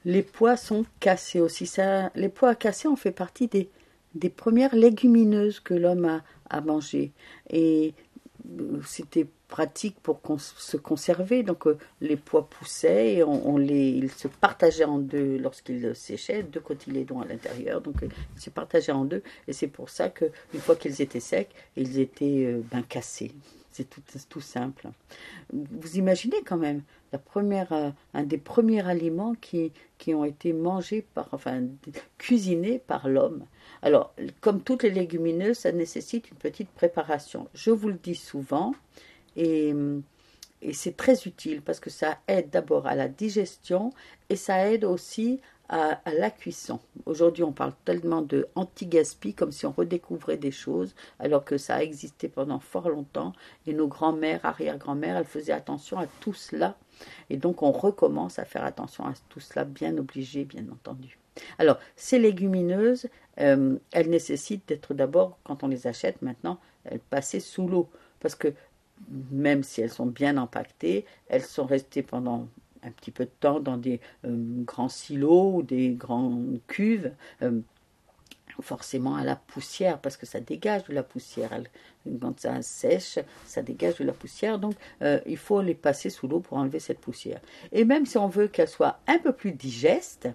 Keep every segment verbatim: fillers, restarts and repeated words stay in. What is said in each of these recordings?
Les pois sont cassés aussi. Ça, les pois cassés ont fait partie des, des premières légumineuses que l'homme a, a mangées. Et euh, c'était pratique pour cons- se conserver. Donc euh, les pois poussaient et on, on les, ils se partageaient en deux lorsqu'ils séchaient, deux cotylédons à l'intérieur. Donc euh, ils se partageaient en deux. Et c'est pour ça qu'une fois qu'ils étaient secs, ils étaient euh, ben, cassés. C'est tout, tout simple. Vous imaginez quand même la première, euh, un des premiers aliments qui, qui ont été mangés par, enfin, cuisinés par l'homme. Alors, comme toutes les légumineuses, ça nécessite une petite préparation. Je vous le dis souvent, et, et c'est très utile parce que ça aide d'abord à la digestion et ça aide aussi à, à la cuisson. Aujourd'hui, on parle tellement de anti-gaspi, comme si on redécouvrait des choses, alors que ça a existé pendant fort longtemps. Et nos grands-mères, arrière-grand-mères, elles faisaient attention à tout cela. Et donc, on recommence à faire attention à tout cela, bien obligé, bien entendu. Alors, ces légumineuses, euh, elles nécessitent d'être d'abord, quand on les achète maintenant, elles passées sous l'eau. Parce que même si elles sont bien empaquetées, elles sont restées pendant un petit peu de temps dans des euh, grands silos ou des grandes cuves, euh, forcément à la poussière, parce que ça dégage de la poussière. Elle, quand ça sèche, ça dégage de la poussière, donc euh, il faut les passer sous l'eau pour enlever cette poussière. Et même si on veut qu'elles soient un peu plus digestes,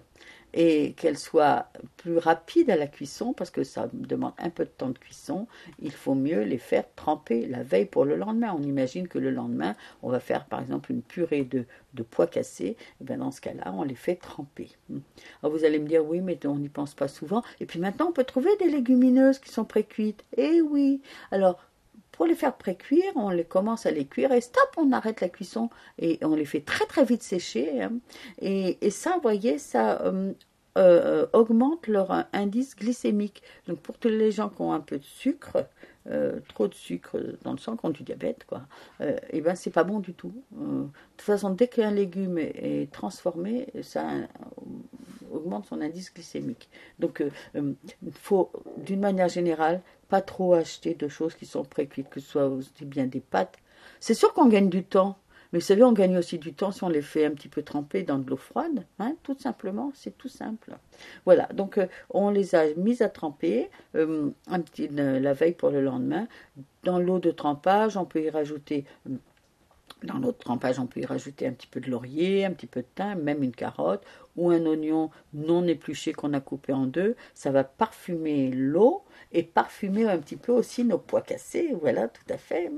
et qu'elle soit plus rapide à la cuisson, parce que ça demande un peu de temps de cuisson, il faut mieux les faire tremper la veille pour le lendemain. On imagine que le lendemain, on va faire par exemple une purée de, de pois cassés, et bien dans ce cas-là, on les fait tremper. Alors vous allez me dire, oui, mais on n'y pense pas souvent. Et puis maintenant, on peut trouver des légumineuses qui sont pré-cuites. Eh oui. Alors, pour les faire pré-cuire, on les commence à les cuire et stop, on arrête la cuisson et on les fait très très vite sécher. Hein. Et, et ça, vous voyez, ça euh, euh, augmente leur indice glycémique. Donc pour tous les gens qui ont un peu de sucre, euh, trop de sucre dans le sang, qui ont du diabète, quoi, euh, et ben c'est pas bon du tout. Euh, de toute façon, dès qu'un légume est, est transformé, ça euh, augmente son indice glycémique. Donc il euh, faut, d'une manière générale, pas trop acheter de choses qui sont pré-cuites, que ce soit aussi bien des pâtes. C'est sûr qu'on gagne du temps, mais vous savez, on gagne aussi du temps si on les fait un petit peu tremper dans de l'eau froide, hein, tout simplement, c'est tout simple. Voilà, donc euh, on les a mis à tremper euh, un petit, euh, la veille pour le lendemain. Dans l'eau de trempage, on peut y rajouter... Euh, Dans l'eau de trempage, on peut y rajouter un petit peu de laurier, un petit peu de thym, même une carotte ou un oignon non épluché qu'on a coupé en deux. Ça va parfumer l'eau et parfumer un petit peu aussi nos pois cassés. Voilà, tout à fait.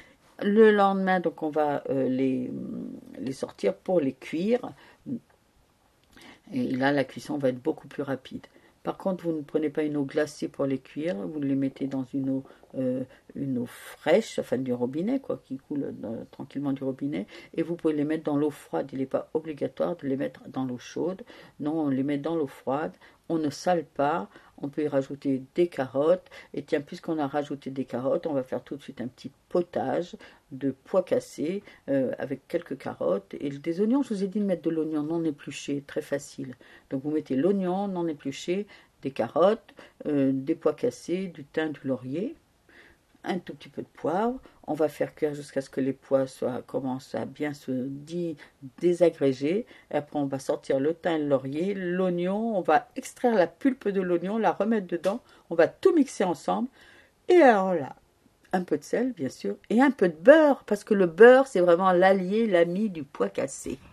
Le lendemain, donc, on va euh, les, les sortir pour les cuire. Et là, la cuisson va être beaucoup plus rapide. Par contre, vous ne prenez pas une eau glacée pour les cuire, vous les mettez dans une eau, euh, une eau fraîche, enfin du robinet, quoi, qui coule dans, tranquillement du robinet, et vous pouvez les mettre dans l'eau froide. Il n'est pas obligatoire de les mettre dans l'eau chaude. Non, on les met dans l'eau froide. On ne sale pas. On peut y rajouter des carottes. Et tiens, puisqu'on a rajouté des carottes, on va faire tout de suite un petit potage de pois cassés euh, avec quelques carottes et des oignons. Je vous ai dit de mettre de l'oignon non épluché, très facile. Donc vous mettez l'oignon non épluché, des carottes, euh, des pois cassés, du thym, du laurier, un tout petit peu de poivre. On va faire cuire jusqu'à ce que les pois soient, commencent à bien se dé, désagréger. Et après, on va sortir le thym, le laurier, l'oignon. On va extraire la pulpe de l'oignon, la remettre dedans. On va tout mixer ensemble. Et alors là, un peu de sel, bien sûr, et un peu de beurre, parce que le beurre, c'est vraiment l'allié, l'ami du pois cassé.